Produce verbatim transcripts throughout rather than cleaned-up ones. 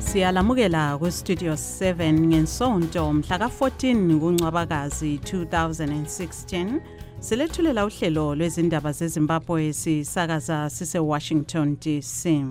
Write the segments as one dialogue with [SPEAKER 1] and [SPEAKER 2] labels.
[SPEAKER 1] Siyalamukela ku Studio seven ngensonto mhla ka fourteen kuNcwabakazi two thousand sixteen. Silethulela uhlelo lwezindaba zeZimbabwe sisakaza sise Washington D C.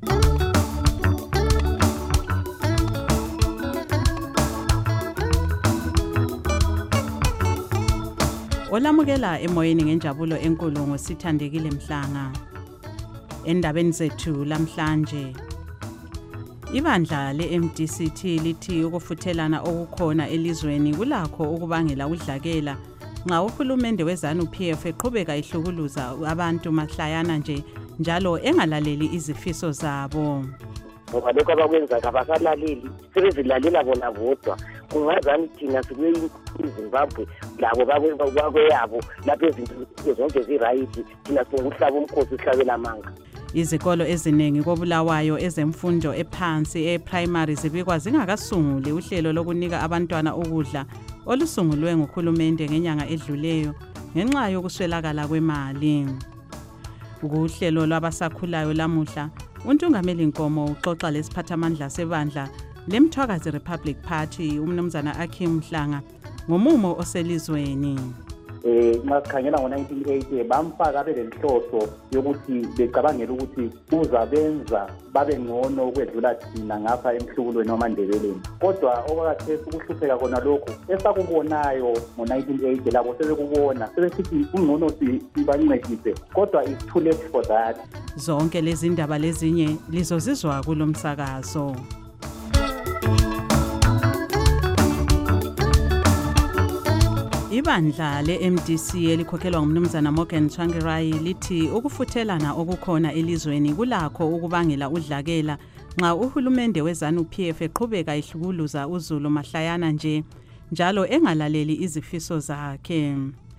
[SPEAKER 1] Olamukela emoyeni ngenjabulo enkulu ngosithandekile Mhlanga. Endabeni zethu lamhlanje, ibandla le-M D C T lithi ukufuthelana okukhona elizweni kulakho ukubangela udlakela nxa uhulumende wezanu P F eqhubeka ihlukuluza abantu mahlayana nje njalo engalaleli izifiso zabo.
[SPEAKER 2] Ngoba lokho abakwenza kabasalaleli, sebezilalela bona bodwa. Kungazani thina sibuye iZimbabwe labo bakweyabo lapho izinto zonke ziright, thina singuhlaba umkhosi sihlabela amanga.
[SPEAKER 1] Izikolo eziningi koBulawayo ezemfundo ephansi e-primary zibikwa zingakasunguli uhlelo lokunika abantwana ukudla olusungulwe nguhulumende ngenyanga edluleyo ngenxa yokuswelakala kwemali. Ukuhlelo lwabasakhulayo lamuhla, uNtungameli Nkomo uxoxa lesiphathamandla sebandla leMthwakazi Republic Party umnumzana Akim Mhlanga ngomumo oselizweni.
[SPEAKER 3] Eh masikhangela ngo nineteen eighty bamfaka belenhloso yokuthi becabangela ukuthi uzabenza babe ngcono ukwedlula thina ngapha emhlukulweni wamandebeleni. Kodwa okwakhathesi ukuhlupheka kona lokho esakubonayo ngo nineteen eighty labo sebekubona sebesithi ungcono sibancedise, kodwa it's too late for that.
[SPEAKER 1] Zonke lezi ndaba lezinye lizozizwa kulomsakazo. Ibandla le-M D C elikhokhelwa ngumnumzana Morgan Tsvangirai lithi ukufuthelana okukhona elizweni kulakho ukubangela udlakela nxa uhulumende wezanu P F eqhubeka ihlukuluza uZulu mahlayana nje njalo engalaleli izifiso zakhe.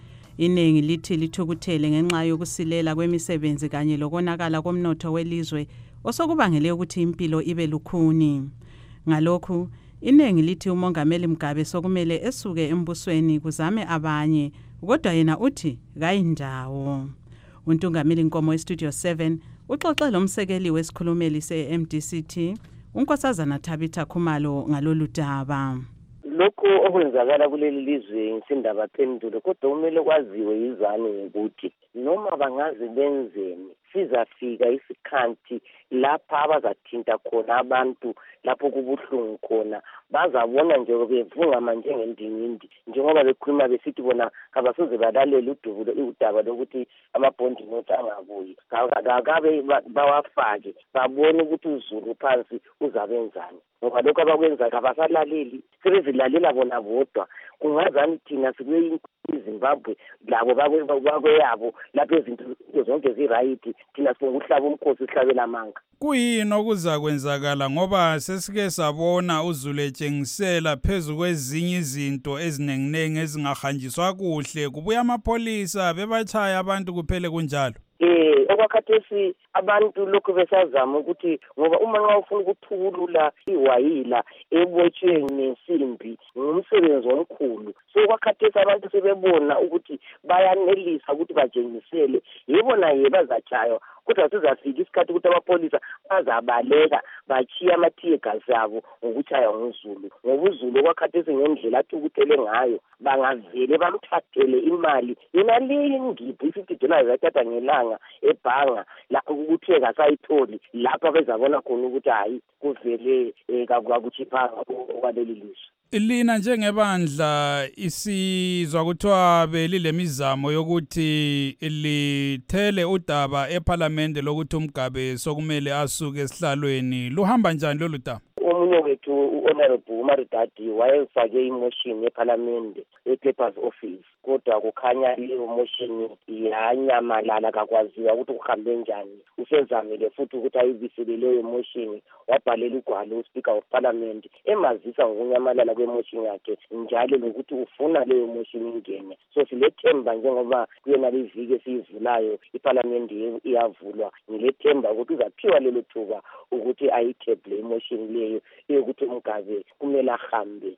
[SPEAKER 1] Iningi lithi lithukuthele ngenxa yokusilela kwemisebenzi kanye lokonakala komnotho welizwe osokubangele ukuthi impilo ibe lukhuni. Ngalokhu iningi lithi uMongameli Mugabe sokumele esuke embusweni kuzame abanye, kodwa yena uthi kayindawo. uNtungameli Nkomo eStudio seven uxoxe lomsekeli wesikhulumeli se-M D C T uNkosazana Tabitha Khumalo ngalolu daba.
[SPEAKER 2] Lokho okwenzakala kuleli lizwe insindaba phendulo, kodwa kumele kwaziwe yizane ukuthi noma bangaze benzeni sizafika isikhathi lapha abazathinta khona abantu lapho kubuhlungu khona bazabona nje bevungama njengendingindi njengoba bekhuluma besithi bona kabasoze balalela udubulo udaba lokuthi amabhondi nothi angabuyi akabe bawafake babone ukuthi uZulu phansi uzabenzani. Ngoba lokho abakwenza kabasalaleli, sebezilalela bona bodwa. Kungazani thina sibuye iZimbabwe labo bakweyabo lapho izinto zonke ziright, thina singuhlaba umkhosi sihlabela amanga.
[SPEAKER 4] Kuyini okuzakwenzakala ngoba sesike sabona uZulu etshengisela phezu kwezinye izinto ezinenginengi ezingahanjiswa kuhle, kubuya amapolisa bebachaya abantu kuphele kunjalo?
[SPEAKER 2] Eh okwakhathesi abantu lokho besazama ukuthi ngoba uma nxa ufuna ukuthukulula iwayila ebotshwe ngensimbi ngumsebenzi omkhulu, so kwakhathesi abantu sebebona ukuthi bayanelisa ukuthi bajengisele yebona yebazatshaywa, kodwa sizafika isikhathi ukuthi amapolisa bazabaleka bachiya amathiyegasi abo ngokutshaywa nguZulu. Ngoba uZulu kwakhathesi ngendlela athukuthele ngayo bangavele bamthathele imali yena leyi ngiphi fifty dollars athatha ngelanga ebhanga lapho ukuthi akasayitholi, lapha bezabona khona ukuthi hayi kuvele kakuchiphanga okwaleli lizwe.
[SPEAKER 4] Lina njengebandla isizwa kuthiwa belilemizamo yokuthi lithele udaba eParliament lokuthi uMgabe sokumele asuke esihlalweni, luhamba njani lolu daba?
[SPEAKER 2] Omunye wethu uHonorable uMaridadi wayefake imotion eParliament ePapers Office, kodwa kukhanya leyo motion yanyamalala kakwaziwa ukuthi kuhambe njani. Usezamile futhi ukuthi ayibisele leyo motion, wabhalela ugwalo uSpeaker of Parliament emazisa ngokunyamalala kwemotion yakhe njalo lokuthi ufuna leyo motion ingene. So silethemba njengoba kuyena liviki esivulayo iParliament iyavulwa, ngilethemba ukuthi uzaphiwa lelo thuba ukuthi ayithable emotion leyo yokuthi uMgabe kumele ahambe.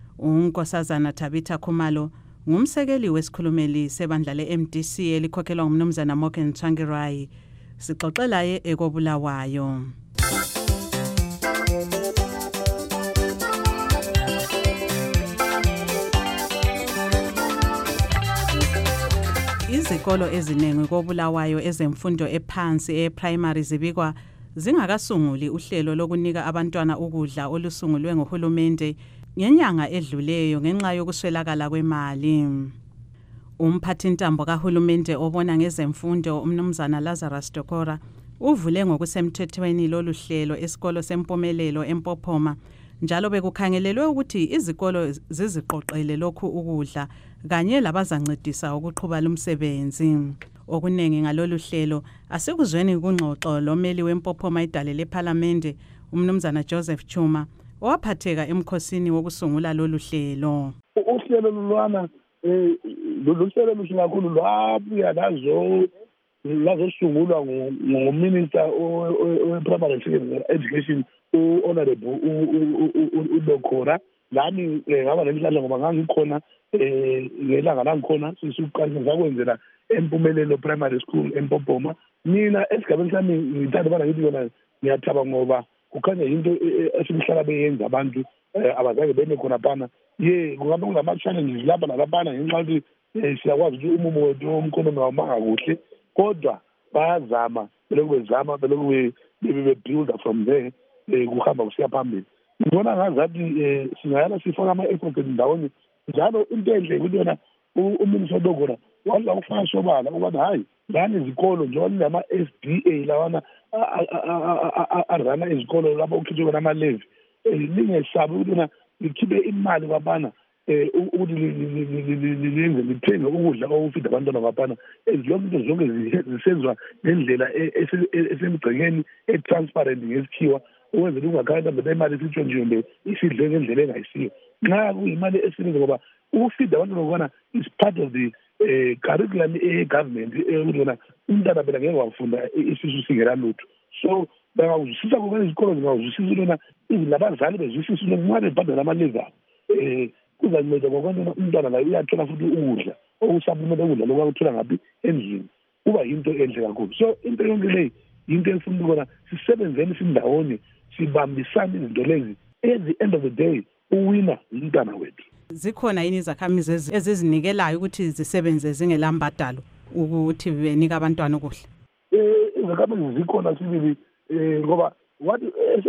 [SPEAKER 1] uNkosazana Tabitha Khumalo ngumsekeli wesikhulumeli sebandla le-M D C elikhokhelwa ngumnumzana Morgan Tsvangirai. Sixoxela ye ekobulawayo. Izikolo eziningi koBulawayo ezemfundo ephansi e-primary zibikwa zingakasunguli uhlelo lokunika abantwana ukudla olusungulwe nguhulumende ngenyanga edluleyo ngenxa yokuswelakala kwemali. Umphathintambo kahulumende obona ngezemfundo umnumzana Lazarus Dokora uvule ngokusemthethweni lolu hlelo esikolo sempumelelo eMpophoma, njalo bekukhangelelwe ukuthi izikolo ziziqoqele lokhu ukudla kanye labazancedisa ukuqhuba lumsebenzi. Okunengi ngalolu hlelo asikuzweni kungxoxo lomeli weMpophoma idale lePhalamende umnumzana Joseph Chuma owaphatheka emkhosini wokusungula lolu hlelo.
[SPEAKER 5] Uhlelo lolwana eh luhlelo luhle kakhulu lwabuya lazo lazosungulwa nguminister we-primary secondary education u-honorable uDokora. Lami ngaba nemhlahla ngoba ngangikhona eh ngelanga langikhona sisuqalisa sakwenzela empumelelo primary school eMpophoma. Mina esigabeni sami ngithanda bana ngithi yona ngiyathaba ngoba kukhanya into esihlala beyenza abantu abazake bene khona phana. Ye kungabe kunama challenges lapha nalaphana ngenxa yokuthi siyakwazi ukuthi umumo wethu omkhono awumanga kuhle, kodwa bayazama belokhu bezama belokhu be-build from there kuhamba kusiya phambili. Ngibona ngazathi singayala sifaka ama-effort ndawonye njalo into enhle ukuthi yona uMinister Dokora wadla ukufaka sobala ukuthi hayi lani izikolo njengoba lama-S D A lawana arana izikolo lapho kukhitshwe khona ama-levy lingesabi ukuthi yona likhiphe imali kwabana ukuthi lenze lithenge ukudla okufida abantwana baphana. Ezilonke into zonke zisenziwa ngendlela esemgcekeni e-transparent ngesikhiwa ukwenzela ungakhanya mbe imali isitshwe nje isidle ngendlela engayisiyo. Nxa kuyimali esiningi ngoba ukufida abantwana baphana is part of the curriculum e-government ukuthi wona umntana phela ngeke wafunda isisu singela lutho. So bangawuzwisisa ngoba izikolo zingawuzwisisa lona labazali bezwisisa ukuthi nxa bebhadala amalevy eh kuzanceda ngoba umntwana la uyathola futhi ukudla okusabumela ukudla lokuthola ngaphi endlini. Kuba yinto enhle kakhulu. So into yonke leyi yinto efuna ukubona sisebenzeni sindawonye sibambisane izinto lezi. At the end of the day uwina umntana wethu.
[SPEAKER 1] Zikhona yini izakhamizi ezizinikelayo ukuthi zisebenze zingelambadalo ukuthi benika abantwana ukudla?
[SPEAKER 5] Eh izakhamizi zikhona sibili eh ngoba wathi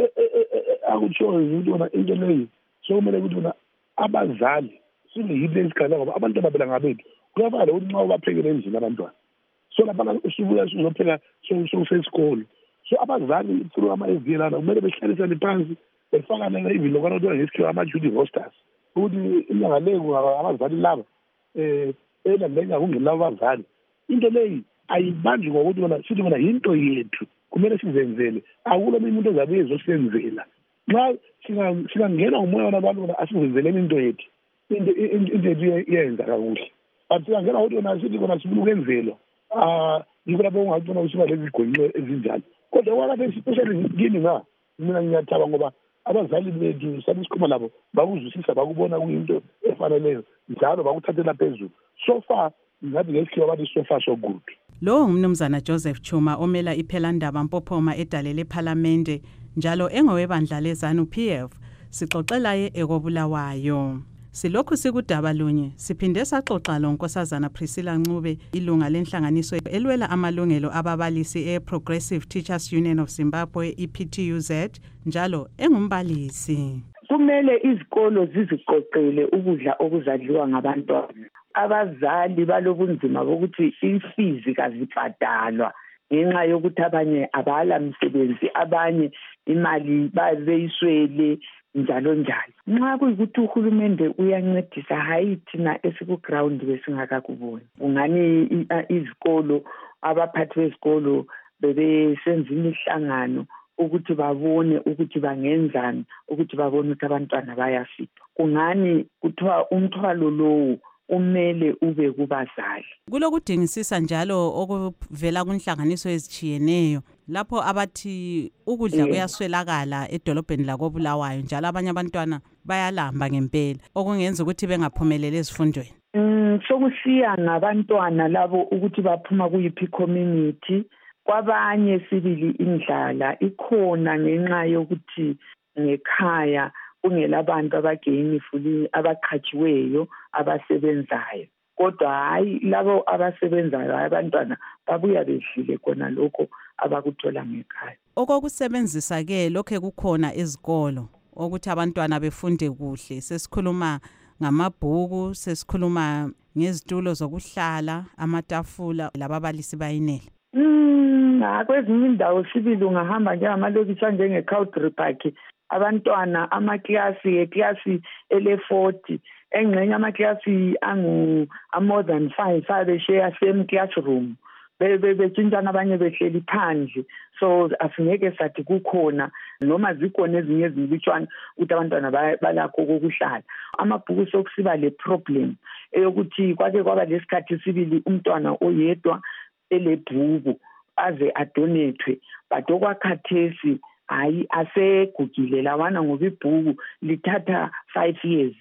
[SPEAKER 5] akutsho into na into leyi so kumele ukuthi wona abazali sibe yile isikhala ngoba abantwana phela ngabethu kuyafana ukuthi nxa ubaphekele endlini abantwana so lapha usubuya uzopheka sosesikolo. So abazali through ama-S D A lana kumele behlalisane phansi befakane even lokho abantu ngesikhiwa ama-duty rosters ukuthi inyanga leyo abazali laba eh elandela kungelabo abazali. Into leyi ayibanjwe ngokuthi bona sithi bona yinto yethu kumele sizenzele akulo umuntu ozabe ezosenzela. Nxa singangena umoya wabantu bona asizenzeleni into yethu into into yenza kakuhle but singangena ukuthi wona sithi bona sifuna ukwenzela ah yiko lapho ungacona usiba lezi gwenqe ezinjalo. Kodwa wala especially ngini nga mina ngiyathaba ngoba abazali bethu sabisikhuma labo bakuzwisisa bakubona kuyinto efaneleyo njalo bakuthathela phezulu. So far ngathi ngesikhiwa bathi so far so good.
[SPEAKER 1] Lo ngumnumzana Joseph Chuma omela iPhelandaba Mpophoma edale lePhalamende njalo engowebandla leZANU P F sixoxela ye ekobulawayo. Silokhu sikudaba lunye siphinde saxoxa lo Nkosazana Priscilla Ncube ilunga lenhlanganiso elwela amalungelo ababalisi e-Progressive Teachers Union of Zimbabwe E P T U Z njalo engumbalisi.
[SPEAKER 6] Kumele izikolo ziziqoqele ukudla okuzadliwa ngabantwana. Abazali balobunzima bokuthi ifizi kazibhadalwa ngenxa yokuthi abanye abala msebenzi abanye imali bayiswele njalo njalo. Nxa kuyikuthi uhulumende uyancedisa hayi thina esikuground besingakakuboni. Ungani izikolo abaphathi bezikolo bebesenza imihlangano ukuthi babone ukuthi bangenzani ukuthi babone ukuthi abantwana bayafika. Kungani kuthiwa umthwalo lowo umele ube kubazali.
[SPEAKER 1] Kulokudingisisa njalo okuvela kunhlanganiso ezichiyeneyo lapho abathi ukudla kuyaswelakala edolobheni lakoBulawayo njalo abanye abantwana bayalamba ngempela okungenza ukuthi bengaphumeleli ezifundweni.
[SPEAKER 6] Mm sokusiya ngabantwana labo ukuthi baphuma kuyiphi community. Kwabanye sibili indlala ikhona ngenxa yokuthi ngekhaya kungelabantu abagainfully abaqhatshiweyo abasebenzayo. kodwa hayi labo abasebenzayo abantwana babuya bedlile khona lokho abakuthola ngekhaya.
[SPEAKER 1] Okokusebenzisa-ke lokho kukhona ezikolo ukuthi abantwana befunde kuhle. Sesikhuluma ngamabhuku, sesikhuluma ngezitulo zokuhlala, amatafula, lababalisi bayinele.
[SPEAKER 6] Mm, kwezinye indawo sibili ungahamba njengamalokitshi njenge-Cowdrey Park, abantwana amaklasi eklasi ele-forty, engxenye amaklasi angu more than five abeshare same classroom. Betshintshana abanye behleli phandle, so asingeke sathi kukhona noma zikhona ezinye ezimbilutshwana ukuthi abantwana balakho kokuhlala. Amabhuku sokusiba le problem eyokuthi kwake kwaba lesikhathi sibili umntwana oyedwa elebhuku aze adonethwe, but okwakhathesi hayi asegugile lawana ngoba ibhuku lithatha five years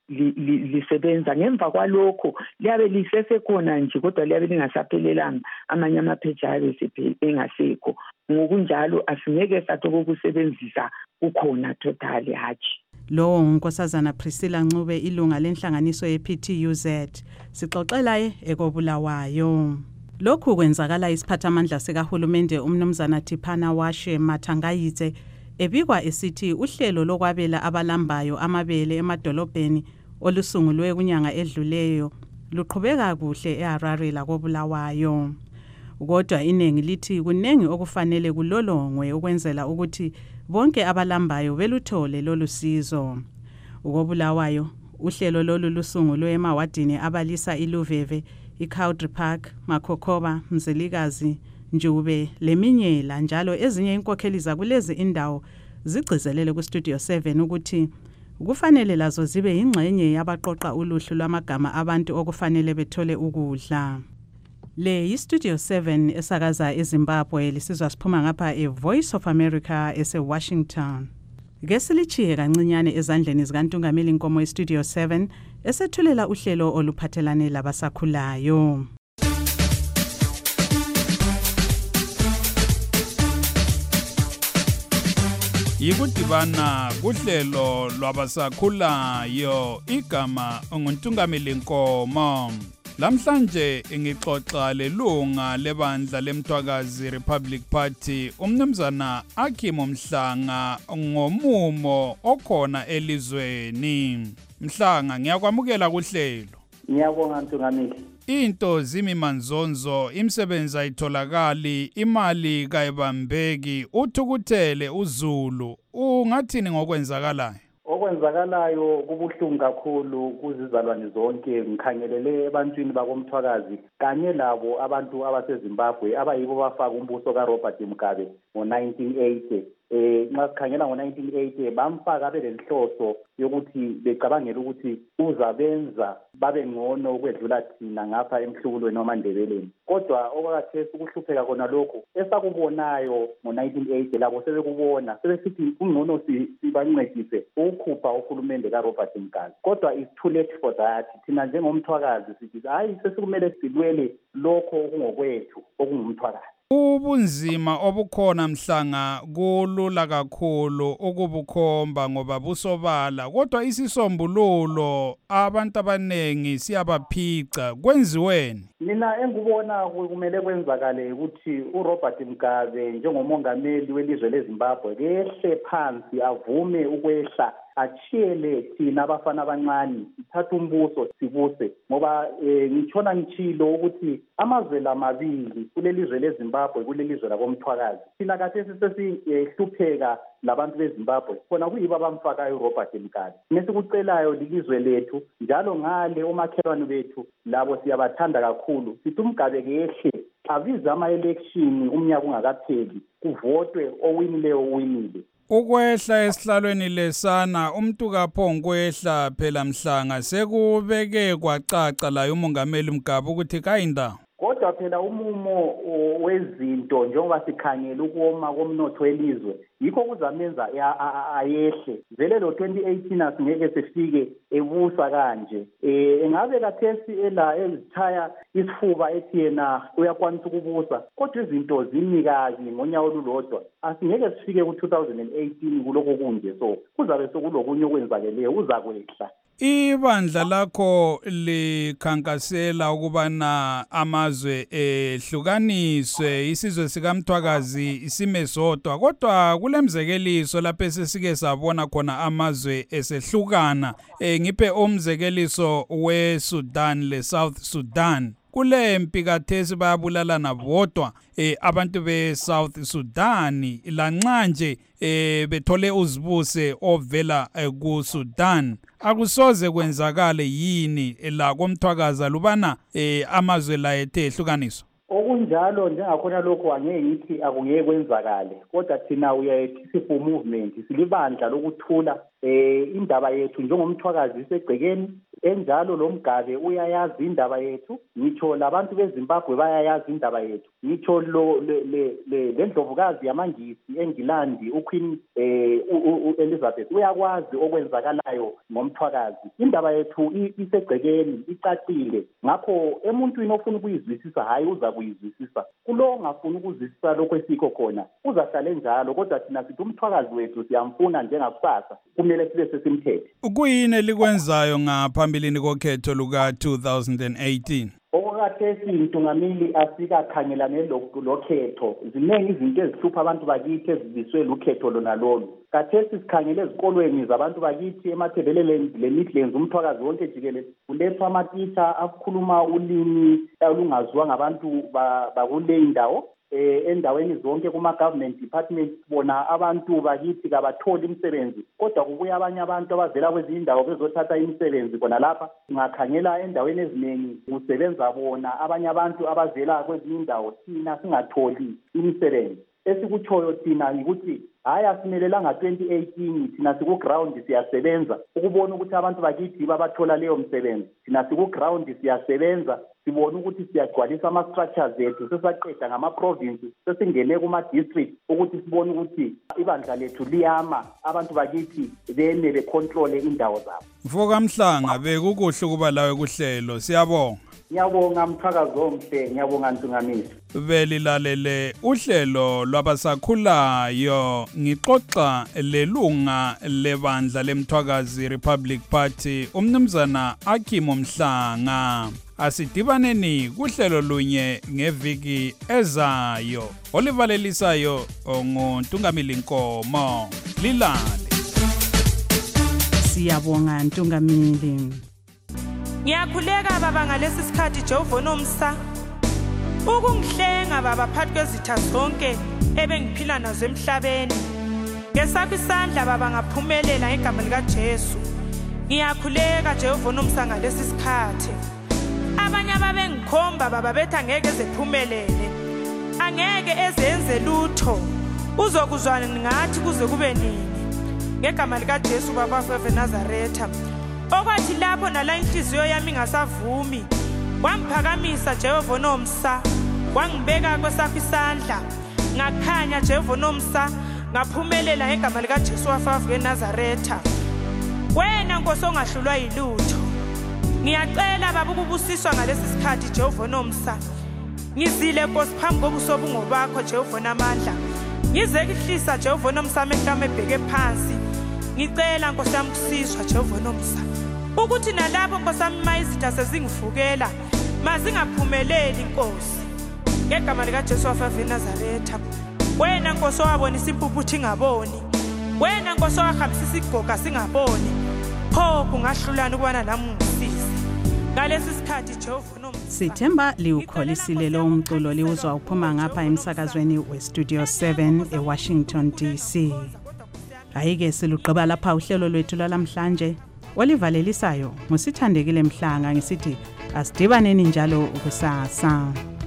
[SPEAKER 6] lisebenza. Ngemva kwalokho liyabe lisesekhona nje kodwa liyabe lingasaphelelanga, amanye amapheji ayabe engasekho. Ngokunjalo asingeke sathi okokusebenzisa kukhona totally hatshi.
[SPEAKER 1] Lo uNkosazana Priscilla Ncube, ilunga lenhlanganiso ye-P T U Z, sixoxela ekobulawayo. Lokhu kwenzakala isiphathamandla sikahulumende umnumzana Tiphana Washe Mathangayitse ebikwa esithi uhlelo lokwabela abalambayo amabele emadolobheni olusungulwe kunyanga edluleyo luqhubeka kuhle eHarare lakobulawayo. Kodwa inengi lithi kunengi okufanele kulolongwe ukwenzela ukuthi bonke abalambayo beluthole lolu sizo. Ukobulawayo uhlelo lolu lusungulwe emawadini abalisa iLuveve, iCowdrey Park, Makhokoba, Mzilikazi, Njube, Leminyela njalo ezinye inkokheli zakulezi indawo zigcizelele ku Studio seven ukuthi kufanele lazo zibe ingxenye yabaqoqa uluhlu lwamagama abantu okufanele bethole ukudla. Le yiStudio seven esakaza eZimbabwe, lisizwa siphuma ngapha eVoice of America eseWashington. Ngesilichiye kancinyane ezandleni zikaNtungameli Nkomo eStudio seven esethulela uhlelo oluphathelane labasakhulayo.
[SPEAKER 4] Yikudibana kuhlelo lwabasakhulayo, igama unguNtungameli Nkomo. Lamhlanje ngixoxa lelunga lebandla leMthwakazi Republic Party umnumzana Akhimo Mhlanga ngomumo okhona elizweni. Mhlanga, ngiyakwamukela kuhlelo.
[SPEAKER 3] Ngiyabonga Ntungameli.
[SPEAKER 4] Into zimi manzonzo, imisebenzi ayitholakali, imali kayibambeki, uthukuthele uZulu. Ungathini ngokwenzakalayo?
[SPEAKER 3] Okwenzakalayo kubuhlungu kakhulu kuzizalwane zonke. Ngikhangelele ebantwini bakoMthwakazi kanye labo abantu abaseZimbabwe abayibo bafaka umbuso kaRobert Mugabe ngo-nineteen eighty. Eh nxa sikhangela ngo-nineteen eighty bamfaka belenhloso yokuthi becabangela ukuthi uzabenza babe ngcono ukwedlula thina ngapha emhlubulweni wamandebeleni. Kodwa okwakhathesi ukuhlupheka khona lokho esakubonayo ngo-nineteen eighty labo sebekubona sebesithi kungcono sibancedise ukukhupha uhulumende kaRobert Mugabe. Kodwa it's too late for that. Thina njengomthwakazi sithi hayi sesikumele silwele lokho okungokwethu okungumthwakazi.
[SPEAKER 4] Ubunzima obukhona Mhlanga kulula kakhulu ukubukhomba ngoba busobala, kodwa isisombululo abantu abanengi siyabaphica. Kwenziweni?
[SPEAKER 3] Mina engubona kumele kwenzakale ukuthi uRobert Mugabe njengomongameli welizwe leZimbabwe kehle phansi avume ukwehla achiyele thina abafana abancane sithatha umbuso sibuse, ngoba ngitshona ngitshilo ukuthi amazwe lamabili kulelizwe leZimbabwe kulelizwe lakoMthwakazi thina kade sesihlupheka labantu beZimbabwe khona kuyibo abamfakayo uRobert Mugabe. Nesikucelayo lilizwe lethu njalo ngale omakhelwane bethu labo siyabathanda kakhulu, sithi uMgabe kehle abiza ama-election umnyaka ungakapheli kuvotwe owinileyo owinile.
[SPEAKER 4] Ukwehla esihlalweni lesana umuntu kaphonkwehla phela Mhlanga sekubeke kwacaca la umongameli Mugabe ukuthi kayinda.
[SPEAKER 3] Kodwa phela umumo wezinto njengoba sikhangela ukuoma komnotho welizwe yikho kuzamenza ayehle. Vele lo twenty eighteen asingeke sifike ebusa kanje. Eh engabe kathesi ela ezithaya isifuba ethi yena uyakwanisa ukubusa, kodwa izinto zimikazi ngonyawo olulodwa. Asingeke sifike ku two thousand eighteen kuloko kunje, so kuzabe sokulokunye okwenzakeleyo uzakwehla.
[SPEAKER 4] Ibandla lakho likhankasela ukubana amazwe ehlukaniswe isizwe sikaMthwakazi isime sodwa kodwa kulemzekeliso lapho sesike sabona khona amazwe esehlukana eh ngiphe umzekeliso weSudan leSouth Sudan kule mpikathesi bayabulalana bodwa eh abantu beSouth Sudan lanxa nje eh bethole uzibuse ovela kuSudan akusoze kwenzakale yini la koMthwakazi lubana eh amazwe la ethe ehlukaniswa
[SPEAKER 3] okunjalo njengakhona lokho angeke ngithi akungeke kwenzakale kodwa thina uyayithi movement silibandla lokuthula eh indaba yethu njengomthwakazi isegcekeni enjalo lo mgabe uyayazi indaba yethu ngitsho labantu beZimbabwe bayayazi indaba yethu ngitsho lo le lendlovukazi yamangisi eNgilandi uQueen eh Elizabeth uyakwazi okwenzakalayo ngomthwakazi indaba yethu isegcekeni icacile ngakho emuntwini ofuna ukuyizwisisa hayi uza kuyizwisisa kulo ngafuna ukuzwisisa lokho esikho khona uzahlale njalo kodwa thina sithi umthwakazi wethu siyamfuna njengakusasa kumele sibe sesimthethe
[SPEAKER 4] ukuyini elikwenzayo ngaphambili kokhetho luka two thousand eighteen
[SPEAKER 3] okakathesi Ntungamili asikakhangelane lokhetho ziningi izinto ezihlupha abantu bakithi ezibiswe lukhetho lona lolu kathesi sikhangele ezikolweni zabantu bakithi emathebeleleni leMidlands umthwakazi wonke jikelele kulethwa amatitsha akhuluma ulimi olungaziwa ngabantu bakule indawo eh endaweni zonke kuma government departments bona abantu bakithi kabatholi imisebenzi kodwa kubuya abanye abantu abavela kwezinye indawo bezothatha imisebenzi kona lapha singakhangela endaweni eziningi kusebenza bona abanye abantu abavela kwezinye indawo thina singatholi imisebenzi esikutshoyo thina ukuthi hayi asimelelanga twenty eighteen thina siku ground siyasebenza ukubona ukuthi abantu bakithi babathola leyo msebenzi thina siku ground siyasebenza sibona ukuthi siyagcwalisa ama structures ethu sesaqeda ngama provinces sesingene kuma district ukuthi sibone ukuthi ibandla lethu liyama abantu bakithi bene be control indawo zabo
[SPEAKER 4] Mfoka Mhlanga bekukuhle kuba lawe kuhlelo siyabonga
[SPEAKER 3] Ngiyabonga Mthwakazi omhle ngiyabonga Ntungamili
[SPEAKER 4] Belilalele uhlelo lwabasakhulayo ngixoxa lelunga lebandla leMthwakazi Republic Party umnumzana Akimo Mhlanga asidibaneni kuhlelo lunye ngeviki ezayo olivalelisayo ngoNtungamili Nkomo lilale
[SPEAKER 1] Siyabonga Ntungamili
[SPEAKER 7] Ngiyakhuleka baba ngalesi sikhathi Jehova nomsa ukungihlenga baba phakathi kwezitha zonke ebengiphila nazo emhlabeni ngesakho isandla baba ngaphumelela ngegama lika Jesu ngiyakhuleka Jehova nomsa ngalesi sikhathi abanye ababengikhomba baba bethi angeke ezephumelele angeke ezenze lutho uzokuzwana ngathi kuze kube nini ngegama lika Jesu baba weNazaretha okwathi lapho nala inhliziyo yami ingasavumi wamphakamisa Jehova nomsa wangibeka kwesakho isandla ngakhanya Jehova nomsa ngaphumelela ngegama lika Jesu weNazaretha wena Nkosi ongahlulwa yilutho ngiyacela baba ukubusiswa ngalesi sikhathi Jehova nomsa ngizile Nkosi phambi kobuso bungobakho Jehova namandla ngizekihlisa Jehova nomsa mehlame ebheke phansi ngicela Nkosi yami kusizwa Jehova nomsa ukuthi nalapho Nkosi yami mayizitha sezingivukela mazingaphumeleli Nkosi ngegama lika Jesu weNazaretha wena Nkosi owabonisa impuphu ingaboni wena Nkosi owahambisisa igoga singaboni pho kungahlulana ukubana nami ngisize ngalesi sikhathi Jehova nomsa
[SPEAKER 1] Sithemba liwukholisile lo umculo liuzwa uphuma ngapha emsakazweni weStudio seven eWashington D C Ayike siluqaba lapha uhlelo lwethu lalamhlanje olivalelisayo ngusithandekile Mhlanga ngisithi asidibaneni njalo ukusasa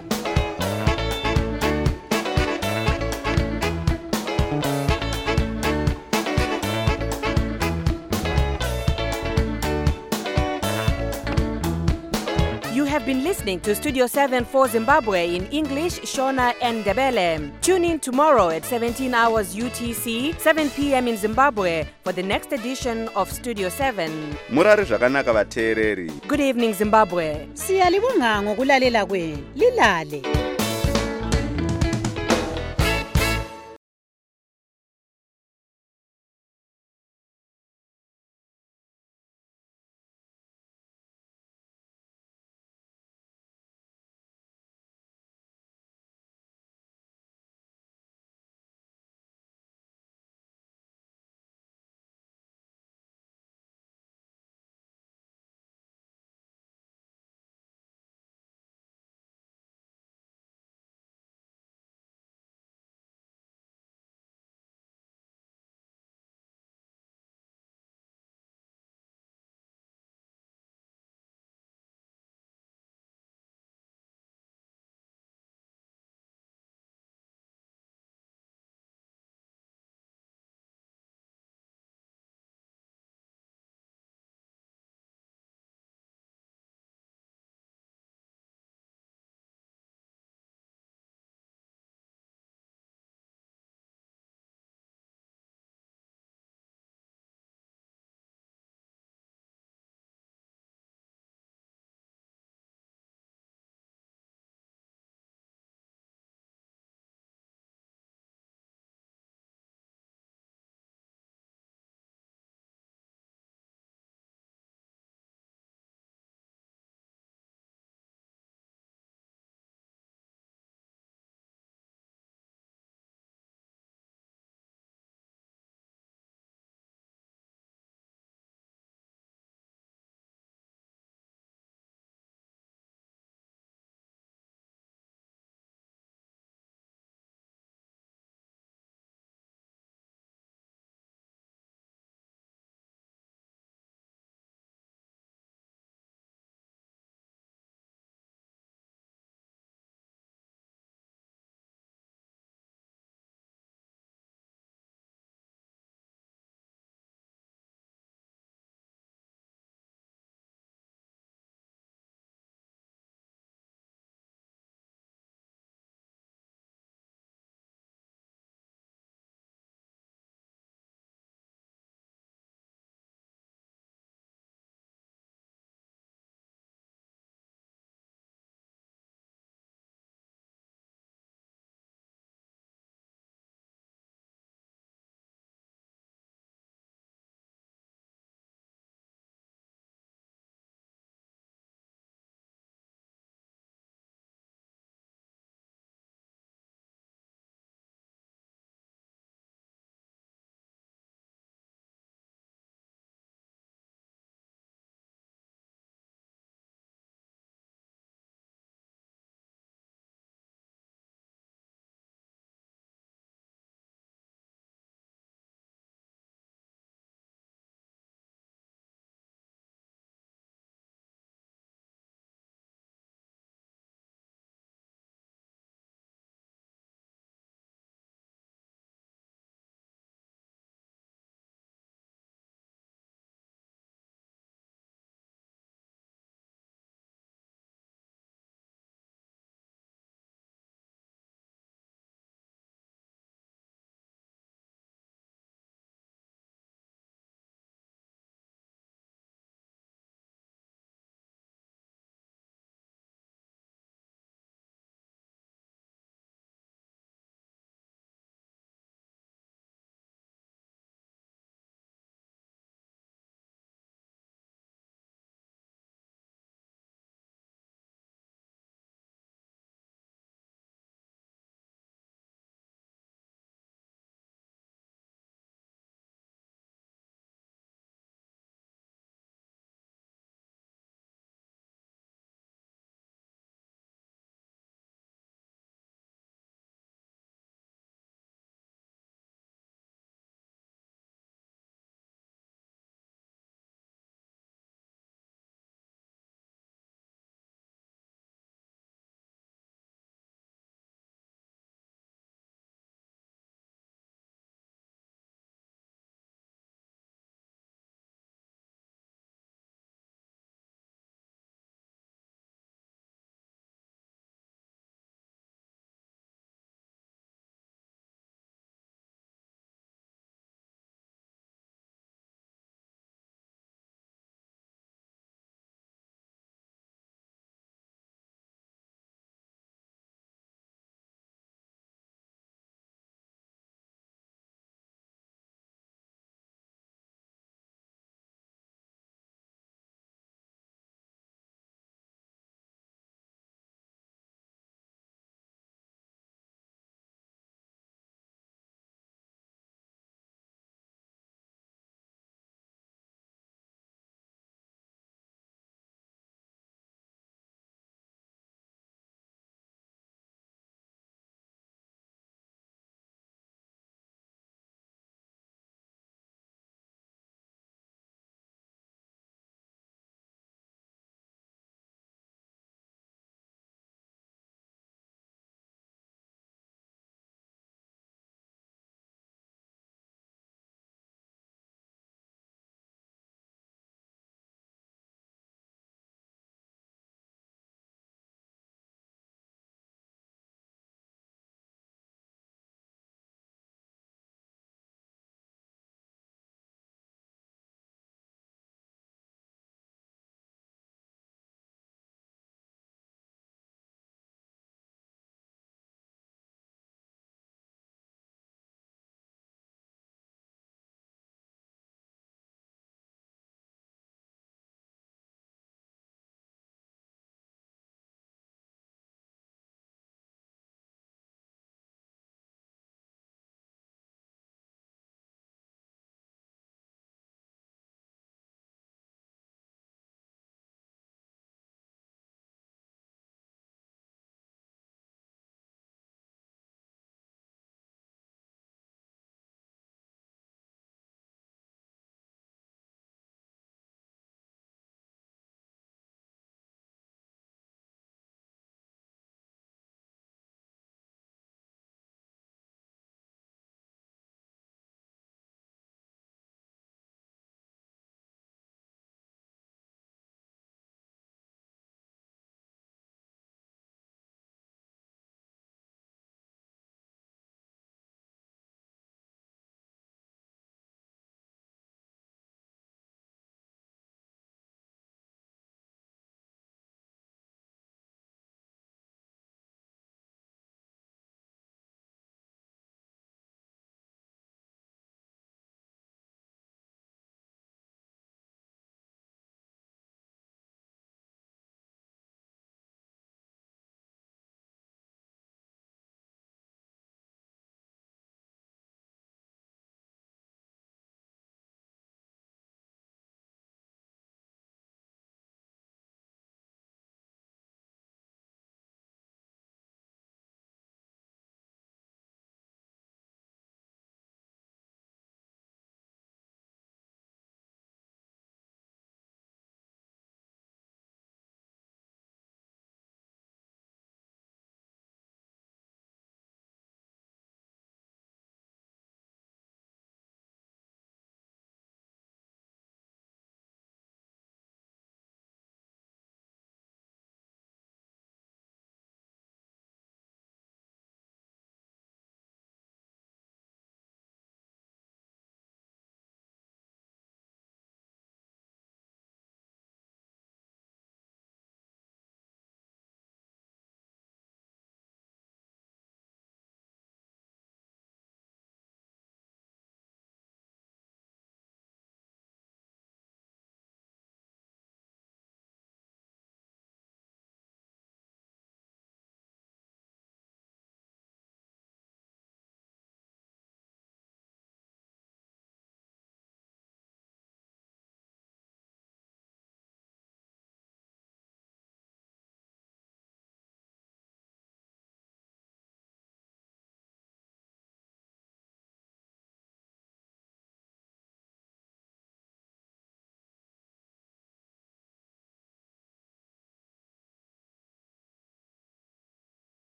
[SPEAKER 8] Been listening to Studio seven for Zimbabwe in English, Shona and Ndebele. Tune in tomorrow at seventeen hours U T C, seven p.m. in Zimbabwe for the next edition of Studio seven.
[SPEAKER 9] Murari zvakanaka vateereri.
[SPEAKER 8] Good evening Zimbabwe.
[SPEAKER 10] Siyalibonga ngokulalela kwenu. Lilale.